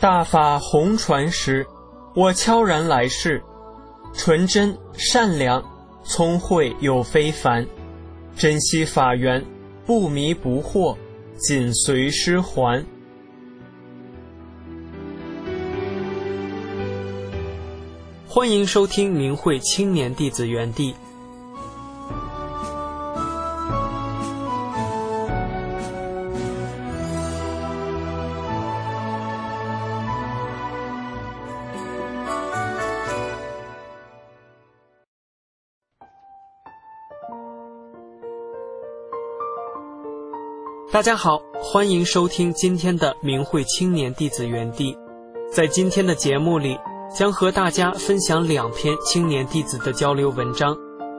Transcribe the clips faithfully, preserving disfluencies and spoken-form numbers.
大法红传时，我悄然来世，纯真善良，聪慧又非凡，珍惜法缘，不迷不惑，紧随师还。欢迎收听明慧青年弟子园地。大家好，欢迎收听今天的明慧青年弟子园地。在今天的节目里，将和大家分享两篇青年弟子的交流文章。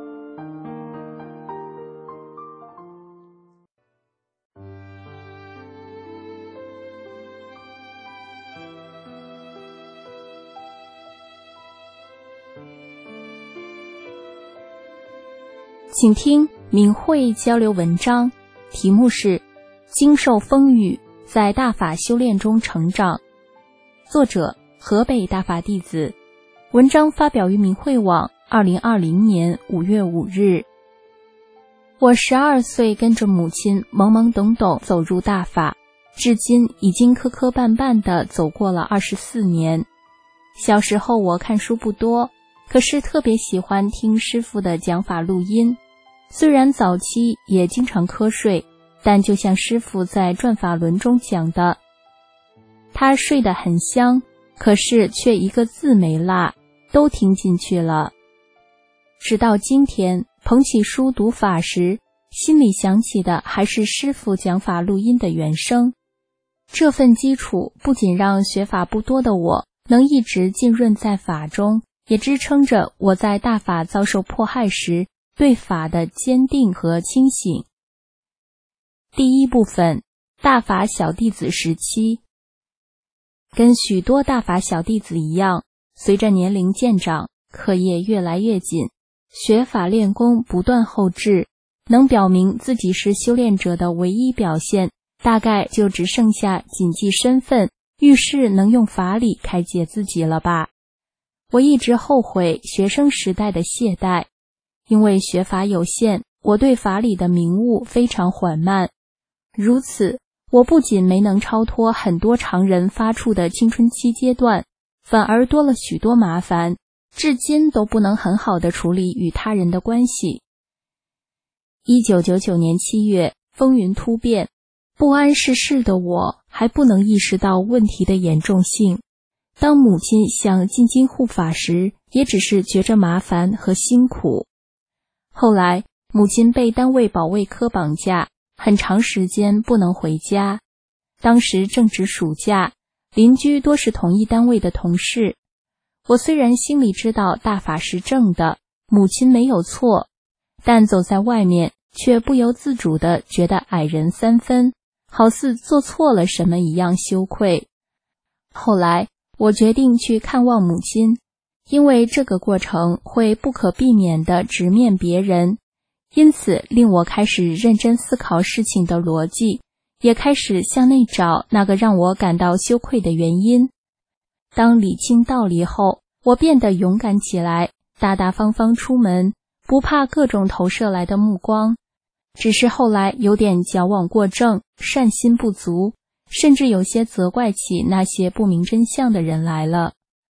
请听明慧交流文章，题目是经受风雨，在大法修炼中成长。作者河北大法弟子，文章发表于明慧网二零二零年五月五日。我十二岁跟着母亲懵懵懂懂走入大法，至今已经磕磕绊绊地走过了二十四年。小时候我看书不多，可是特别喜欢听师父的讲法录音，虽然早期也经常瞌睡，但就像师父在转法轮中讲的，他睡得很香，可是却一个字没落，都听进去了。直到今天捧起书读法时，心里想起的还是师父讲法录音的原声。这份基础不仅让学法不多的我能一直浸润在法中，也支撑着我在大法遭受迫害时对法的坚定和清醒。第一部分，大法小弟子时期。跟许多大法小弟子一样，随着年龄渐长，课业越来越紧，学法练功不断后置，能表明自己是修炼者的唯一表现，大概就只剩下谨记身份，遇事能用法理开解自己了吧。我一直后悔学生时代的懈怠，因为学法有限，我对法理的明悟非常缓慢。如此，我不仅没能超脱很多常人发怵的青春期阶段，反而多了许多麻烦，至今都不能很好地处理与他人的关系。一九九九年七月，风云突变，不谙世事的我还不能意识到问题的严重性。当母亲想进京护法时，也只是觉着麻烦和辛苦。后来，母亲被单位保卫科绑架，很长时间不能回家。当时正值暑假，邻居多是同一单位的同事。我虽然心里知道大法是正的，母亲没有错，但走在外面却不由自主地觉得矮人三分，好似做错了什么一样羞愧。后来我决定去看望母亲，因为这个过程会不可避免地直面别人，因此令我开始认真思考事情的逻辑，也开始向内找那个让我感到羞愧的原因。当理清道理后，我变得勇敢起来，大大方方出门，不怕各种投射来的目光。只是后来有点矫枉过正，善心不足，甚至有些责怪起那些不明真相的人来了。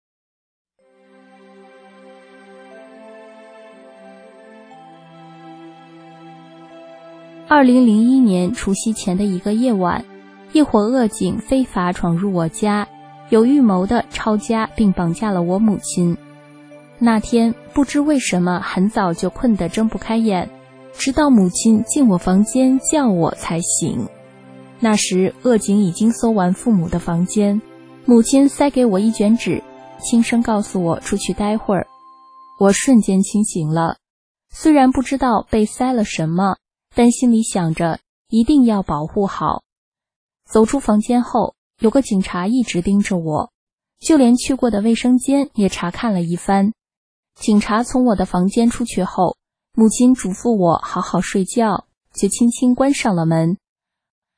二零零一年除夕前的一个夜晚，一伙恶警非法闯入我家，有预谋地抄家并绑架了我母亲。那天不知为什么很早就困得睁不开眼，直到母亲进我房间叫我才醒。那时恶警已经搜完父母的房间，母亲塞给我一卷纸，轻声告诉我出去待会儿。我瞬间清醒了，虽然不知道被塞了什么，但心里想着一定要保护好。走出房间后，有个警察一直盯着我，就连去过的卫生间也查看了一番。警察从我的房间出去后，母亲嘱咐我好好睡觉，就轻轻关上了门。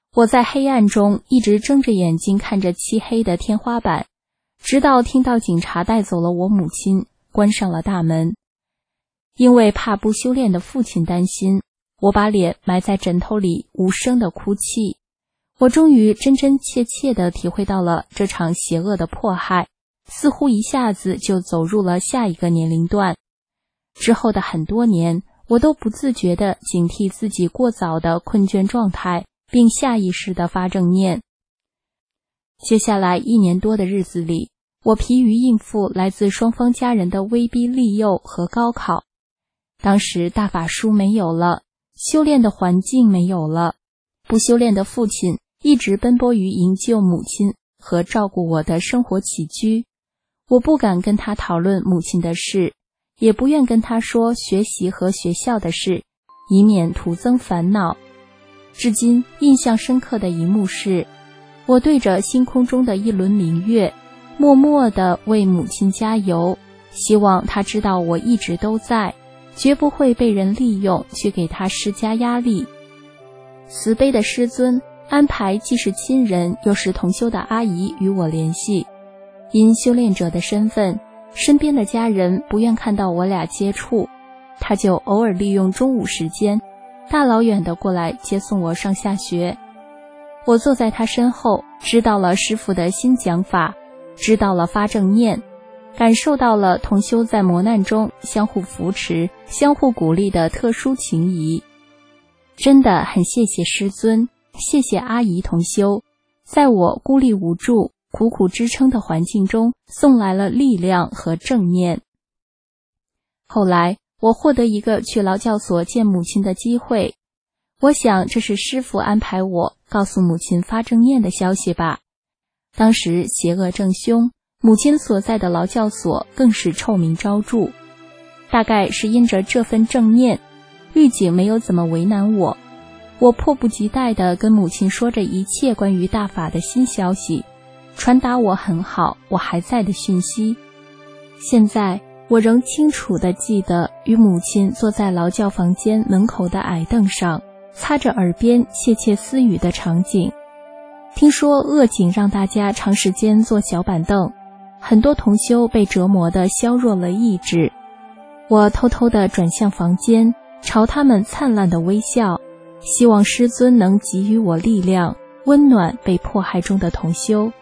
我在黑暗中一直睁着眼睛看着漆黑的天花板，直到听到警察带走了我母亲，关上了大门。因为怕不修炼的父亲担心，我把脸埋在枕头里，无声地哭泣。我终于真真切切地体会到了这场邪恶的迫害，似乎一下子就走入了下一个年龄段。之后的很多年，我都不自觉地警惕自己过早的困倦状态，并下意识地发正念。接下来一年多的日子里，我疲于应付来自双方家人的威逼利诱和高考。当时大法书没有了，修炼的环境没有了，不修炼的父亲一直奔波于营救母亲和照顾我的生活起居。我不敢跟他讨论母亲的事，也不愿跟他说学习和学校的事，以免徒增烦恼。至今印象深刻的一幕是，我对着星空中的一轮明月，默默地为母亲加油，希望她知道我一直都在，绝不会被人利用去给她施加压力。慈悲的师尊安排既是亲人又是同修的阿姨与我联系，因修炼者的身份，身边的家人不愿看到我俩接触，他就偶尔利用中午时间大老远地过来接送我上下学。我坐在他身后，知道了师父的新讲法，知道了发正念，感受到了同修在磨难中相互扶持、相互鼓励的特殊情谊。真的很谢谢师尊，谢谢阿姨同修，在我孤立无助、苦苦支撑的环境中送来了力量和正念。后来我获得一个去劳教所见母亲的机会，我想这是师父安排我告诉母亲发正念的消息吧。当时邪恶正凶，母亲所在的劳教所更是臭名昭著。大概是因着这份正念，狱警没有怎么为难我，我迫不及待地跟母亲说着一切关于大法的新消息，传达我很好，我还在的讯息。现在我仍清楚地记得与母亲坐在劳教房间门口的矮凳上，擦着耳边窃窃私语的场景。听说恶警让大家长时间坐小板凳，很多同修被折磨得削弱了意志。我偷偷地转向房间，朝他们灿烂的微笑，希望师尊能给予我力量，温暖被迫害中的同修。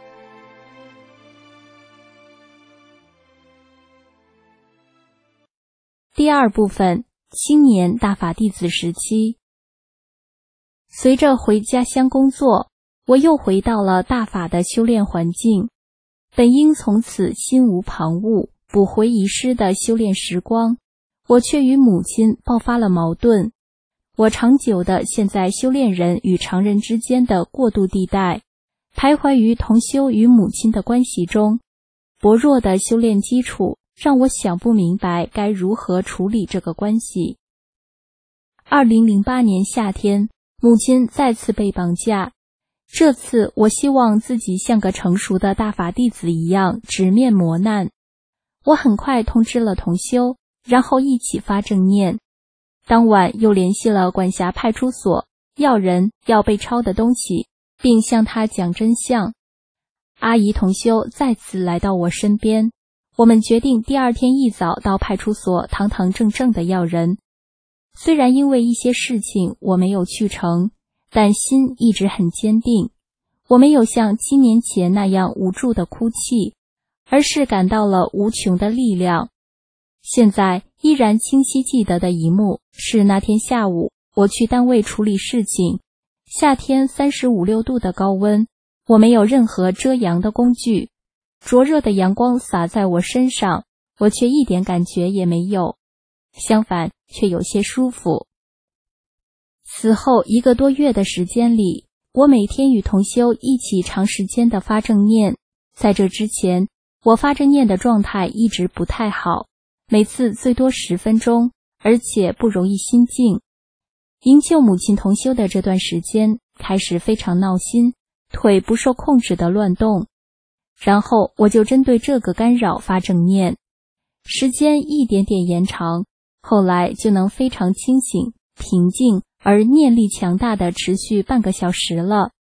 第二部分，青年大法弟子时期。随着回家乡工作，我又回到了大法的修炼环境，本应从此心无旁骛，补回遗失的修炼时光，我却与母亲爆发了矛盾。我长久地陷在修炼人与常人之间的过渡地带，徘徊于同修与母亲的关系中。薄弱的修炼基础让我想不明白该如何处理这个关系。二零零八年夏天，母亲再次被绑架，这次我希望自己像个成熟的大法弟子一样直面磨难。我很快通知了同修，然后一起发正念。当晚又联系了管辖派出所，要人要被抄的东西，并向他讲真相。阿姨同修再次来到我身边，我们决定第二天一早到派出所堂堂正正的要人。虽然因为一些事情我没有去成，但心一直很坚定。我没有像七年前那样无助的哭泣，而是感到了无穷的力量。现在依然清晰记得的一幕是那天下午，我去单位处理事情，夏天三十五六度的高温，我没有任何遮阳的工具，灼热的阳光洒在我身上，我却一点感觉也没有，相反却有些舒服。此后一个多月的时间里，我每天与同修一起长时间的发正念。在这之前，我发正念的状态一直不太好，每次最多十分钟，而且不容易心静。营救母亲同修的这段时间开始非常闹心，腿不受控制的乱动，然后我就针对这个干扰发正念，时间一点点延长，后来就能非常清醒、平静而念力强大的持续半个小时了。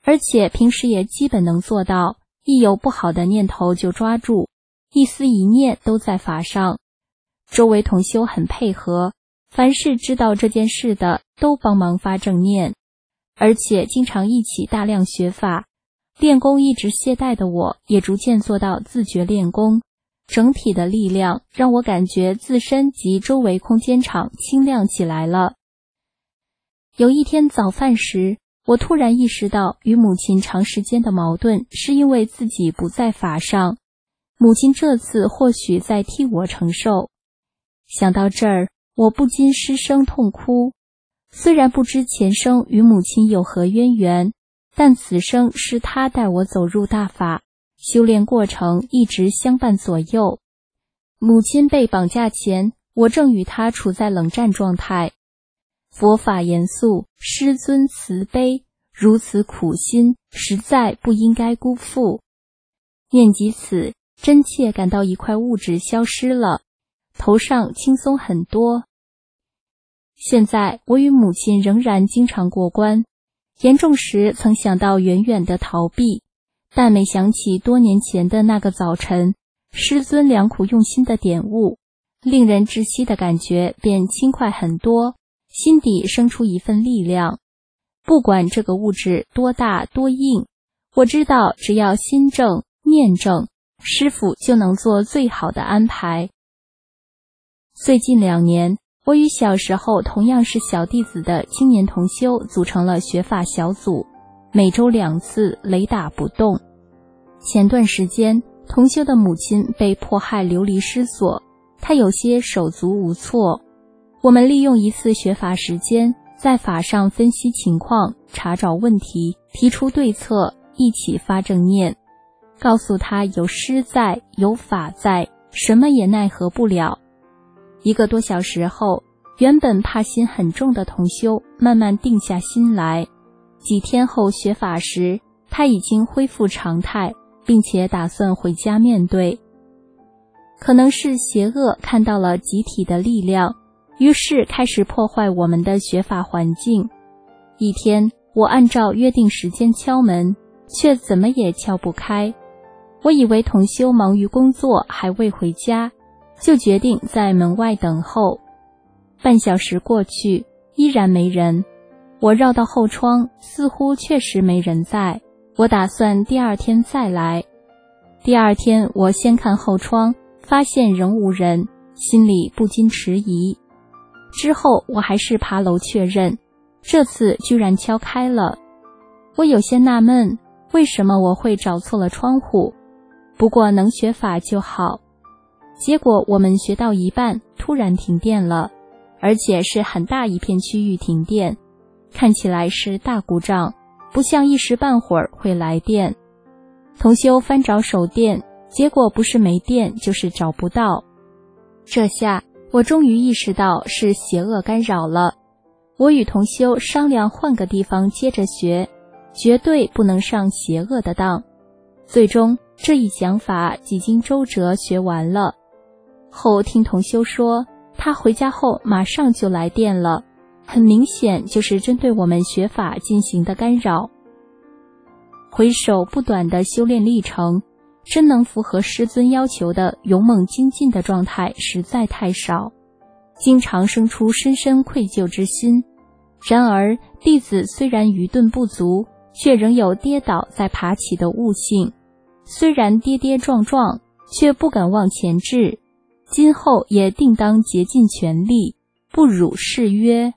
而且平时也基本能做到，一有不好的念头就抓住，一思一念都在法上。周围同修很配合，凡是知道这件事的都帮忙发正念，而且经常一起大量学法。练功一直懈怠的我也逐渐做到自觉练功，整体的力量让我感觉自身及周围空间场清亮起来了。有一天早饭时，我突然意识到与母亲长时间的矛盾是因为自己不在法上，母亲这次或许在替我承受。想到这儿，我不禁失声痛哭。虽然不知前生与母亲有何渊源，但此生是她带我走入大法，修炼过程一直相伴左右。母亲被绑架前，我正与她处在冷战状态。佛法严肃，师尊慈悲，如此苦心，实在不应该辜负。念及此，真切感到一块物质消失了，头上轻松很多。现在我与母亲仍然经常过关，严重时曾想到远远的逃避，但每想起多年前的那个早晨，师尊良苦用心的点悟，令人窒息的感觉便轻快很多，心底生出一份力量。不管这个物质多大多硬，我知道只要心正念正，师父就能做最好的安排。最近两年，我与小时候同样是小弟子的青年同修组成了学法小组，每周两次雷打不动。前段时间，同修的母亲被迫害流离失所，他有些手足无措。我们利用一次学法时间，在法上分析情况，查找问题，提出对策，一起发正念，告诉他有师在，有法在，什么也奈何不了。一个多小时后，原本怕心很重的同修慢慢定下心来。几天后学法时，他已经恢复常态，并且打算回家面对。可能是邪恶看到了集体的力量，于是开始破坏我们的学法环境。一天，我按照约定时间敲门，却怎么也敲不开。我以为同修忙于工作，还未回家，就决定在门外等候。半小时过去，依然没人。我绕到后窗，似乎确实没人在。我打算第二天再来。第二天，我先看后窗，发现仍无人，心里不禁迟疑。之后我还是爬楼确认，这次居然敲开了。我有些纳闷，为什么我会找错了窗户？不过能学法就好。结果我们学到一半，突然停电了，而且是很大一片区域停电，看起来是大故障，不像一时半会儿会来电。同修翻找手电，结果不是没电，就是找不到。这下我终于意识到是邪恶干扰了。我与同修商量换个地方接着学，绝对不能上邪恶的当。最终这一讲法几经周折学完了。后听同修说，他回家后马上就来电了，很明显就是针对我们学法进行的干扰。回首不短的修炼历程，真能符合师尊要求的勇猛精进的状态实在太少，经常生出深深愧疚之心。然而弟子虽然愚钝不足，却仍有跌倒再爬起的悟性，虽然跌跌撞撞，却不敢往前至，今后也定当竭尽全力，不辱誓约。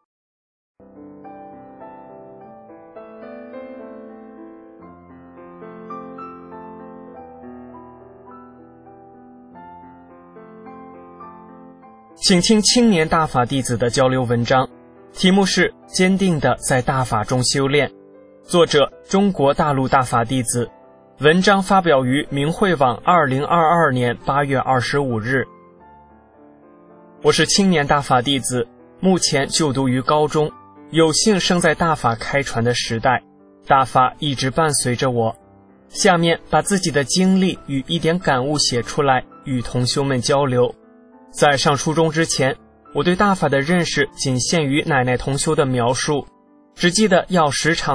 请听青年大法弟子的交流文章，题目是《坚定的在大法中修炼》，作者中国大陆大法弟子，文章发表于明慧网二零二二年八月二十五日。我是青年大法弟子，目前就读于高中，有幸生在大法开传的时代，大法一直伴随着我。下面把自己的经历与一点感悟写出来，与同修们交流。在上初中之前，我对大法的认识仅限于奶奶同修的描述，只记得要时常念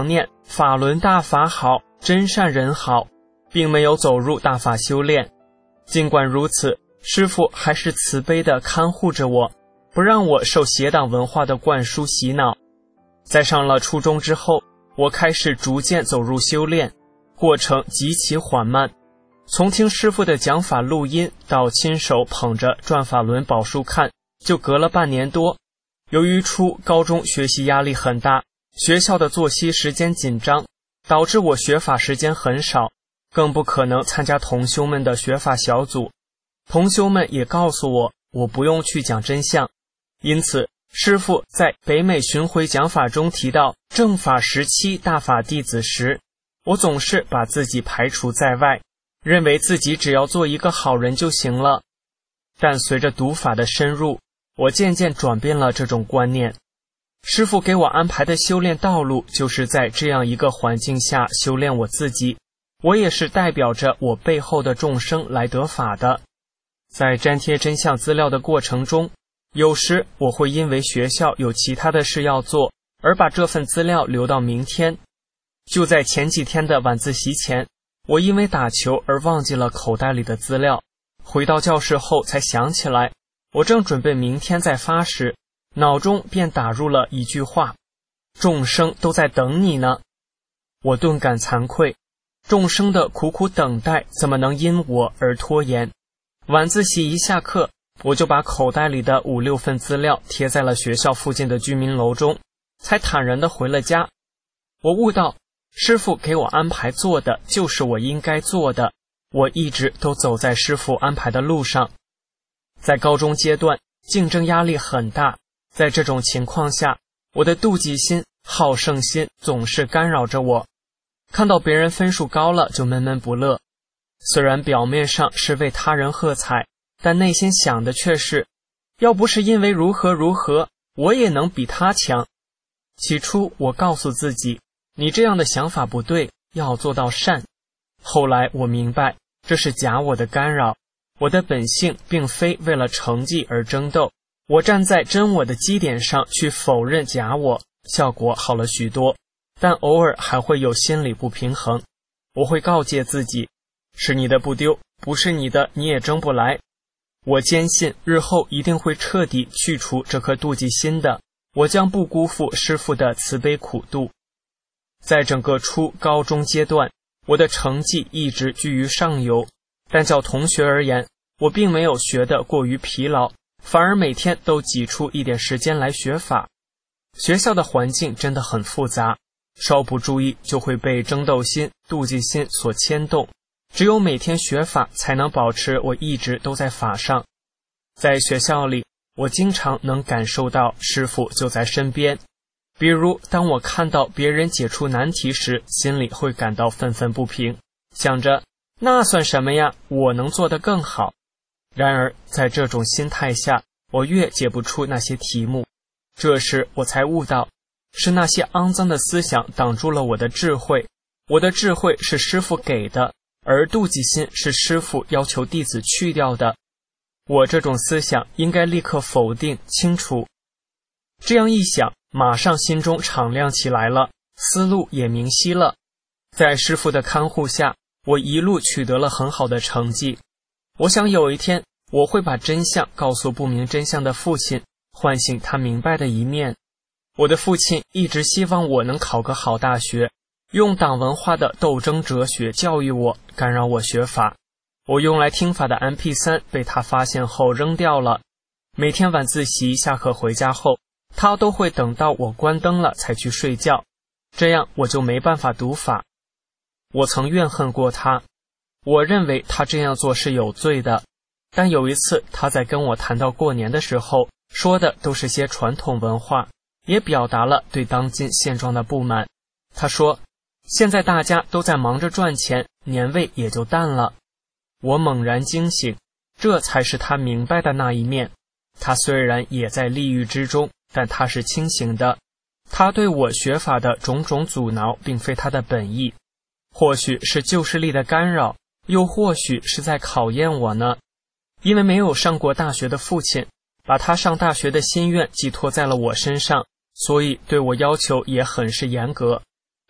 法轮大法好，真善人好，并没有走入大法修炼。尽管如此，师父还是慈悲地看护着我，不让我受邪党文化的灌输洗脑。在上了初中之后，我开始逐渐走入修炼，过程极其缓慢。从听师父的讲法录音到亲手捧着转法轮宝书看，就隔了半年多。由于初高中学习压力很大，学校的作息时间紧张，导致我学法时间很少，更不可能参加同修们的学法小组。同修们也告诉我，我不用去讲真相。因此，师父在北美巡回讲法中提到正法时期大法弟子时，我总是把自己排除在外，认为自己只要做一个好人就行了。但随着读法的深入，我渐渐转变了这种观念。师父给我安排的修炼道路就是在这样一个环境下修炼我自己，我也是代表着我背后的众生来得法的。在粘贴真相资料的过程中，有时我会因为学校有其他的事要做，而把这份资料留到明天。就在前几天的晚自习前，我因为打球而忘记了口袋里的资料，回到教室后才想起来，我正准备明天再发时，脑中便打入了一句话：众生都在等你呢。我顿感惭愧，众生的苦苦等待怎么能因我而拖延？晚自习一下课，我就把口袋里的五六份资料贴在了学校附近的居民楼中，才坦然地回了家。我悟到，师父给我安排做的就是我应该做的，我一直都走在师父安排的路上。在高中阶段，竞争压力很大，在这种情况下，我的妒忌心、好胜心总是干扰着我。看到别人分数高了就闷闷不乐，虽然表面上是为他人喝彩，但内心想的却是，要不是因为如何如何，我也能比他强。起初我告诉自己，你这样的想法不对，要做到善。后来我明白，这是假我的干扰，我的本性并非为了成绩而争斗，我站在真我的基点上去否认假我，效果好了许多，但偶尔还会有心理不平衡。我会告诫自己，是你的不丢，不是你的你也争不来。我坚信日后一定会彻底去除这颗妒忌心的，我将不辜负师父的慈悲苦度。在整个初高中阶段，我的成绩一直居于上游，但较同学而言，我并没有学得过于疲劳，反而每天都挤出一点时间来学法。学校的环境真的很复杂，稍不注意就会被争斗心、妒忌心所牵动。只有每天学法，才能保持我一直都在法上。在学校里，我经常能感受到师父就在身边。比如当我看到别人解出难题时，心里会感到愤愤不平，想着那算什么呀，我能做得更好。然而在这种心态下，我越解不出那些题目。这时我才悟到，是那些肮脏的思想挡住了我的智慧。我的智慧是师父给的，而妒忌心是师父要求弟子去掉的。我这种思想应该立刻否定清除。这样一想，马上心中敞亮起来了，思路也明晰了。在师父的看护下，我一路取得了很好的成绩。我想有一天，我会把真相告诉不明真相的父亲，唤醒他明白的一面。我的父亲一直希望我能考个好大学，用党文化的斗争哲学教育我，干扰我学法。我用来听法的 M P 三 被他发现后扔掉了。每天晚自习下课回家后，他都会等到我关灯了才去睡觉，这样我就没办法读法。我曾怨恨过他，我认为他这样做是有罪的。但有一次他在跟我谈到过年的时候，说的都是些传统文化，也表达了对当今现状的不满。他说，现在大家都在忙着赚钱，年味也就淡了。我猛然惊醒，这才是他明白的那一面。他虽然也在利欲之中，但他是清醒的。他对我学法的种种阻挠并非他的本意，或许是旧势力的干扰，又或许是在考验我呢。因为没有上过大学的父亲，把他上大学的心愿寄托在了我身上，所以对我要求也很是严格。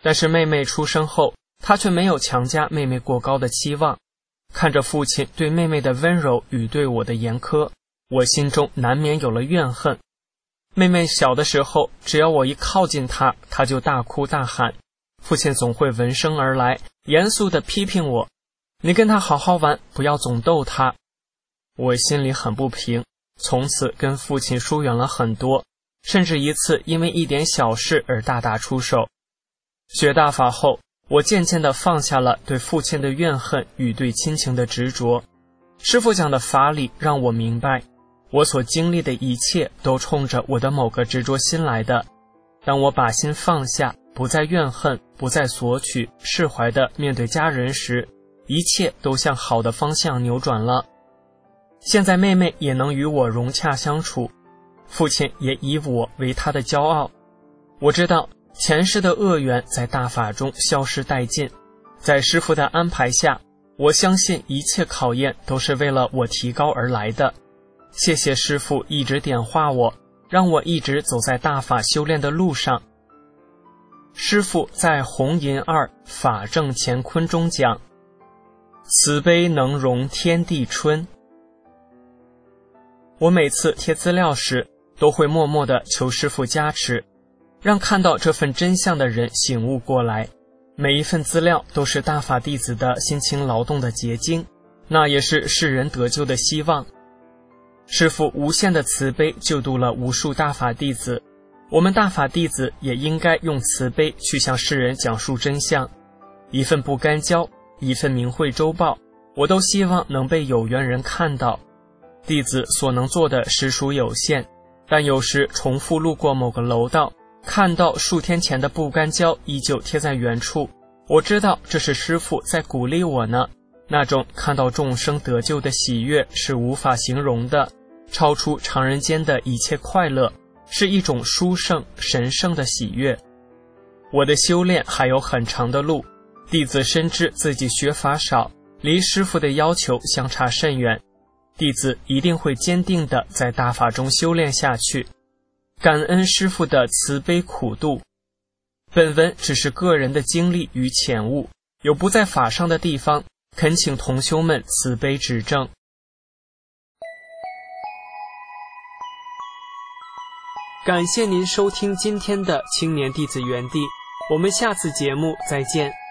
但是妹妹出生后，他却没有强加妹妹过高的期望。看着父亲对妹妹的温柔与对我的严苛，我心中难免有了怨恨。妹妹小的时候，只要我一靠近她，她就大哭大喊，父亲总会闻声而来，严肃地批评我：你跟她好好玩，不要总逗她。我心里很不平，从此跟父亲疏远了很多，甚至一次因为一点小事而大打出手。学大法后，我渐渐地放下了对父亲的怨恨与对亲情的执着。师父讲的法理让我明白，我所经历的一切都冲着我的某个执着心来的。当我把心放下，不再怨恨，不再索取，释怀地面对家人时，一切都向好的方向扭转了。现在妹妹也能与我融洽相处，父亲也以我为他的骄傲。我知道前世的恶缘在大法中消失殆尽，在师父的安排下，我相信一切考验都是为了我提高而来的。谢谢师父一直点化我，让我一直走在大法修炼的路上。师父在弘银二法正乾坤中讲：慈悲能容天地春。我每次贴资料时，都会默默地求师父加持，让看到这份真相的人醒悟过来。每一份资料都是大法弟子的辛勤劳动的结晶，那也是世人得救的希望。师父无限的慈悲救度了无数大法弟子，我们大法弟子也应该用慈悲去向世人讲述真相。一份不干胶，一份明慧周报，我都希望能被有缘人看到。弟子所能做的实属有限，但有时重复路过某个楼道，看到数天前的不干胶依旧贴在原处，我知道这是师父在鼓励我呢。那种看到众生得救的喜悦是无法形容的，超出常人间的一切快乐，是一种殊胜神圣的喜悦。我的修炼还有很长的路，弟子深知自己学法少，离师父的要求相差甚远，弟子一定会坚定地在大法中修炼下去。感恩师父的慈悲苦度。本文只是个人的经历与浅悟，有不在法上的地方，恳请同修们慈悲指正。感谢您收听今天的青年弟子园地，我们下次节目再见。